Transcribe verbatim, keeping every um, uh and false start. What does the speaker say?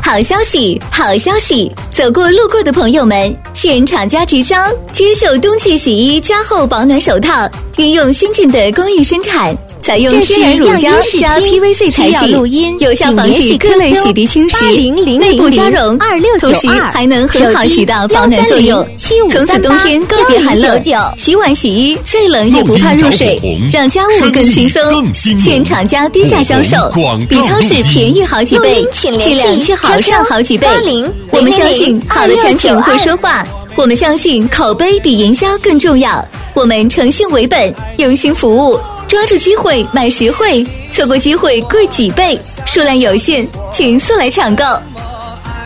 好消息，好消息！走过路过的朋友们，现厂家直销接受冬季洗衣加厚保暖手套，运用先进的工艺生产，采用天然乳胶加 P V C 材质，有效防止各类洗涤侵蚀，内部加绒，同时还能很好起到保暖作用。从此冬天告别寒冷，洗碗洗衣再冷也不怕入水，让家务更轻松。现厂家低价销售，比超市便宜好几倍，质量却好上好几倍。我们相信好的产品会说话，我们相信口碑比营销更重要。我们诚信为本，用心服务，抓住机会买实惠，错过机会贵几倍，数量有限，请速来抢购。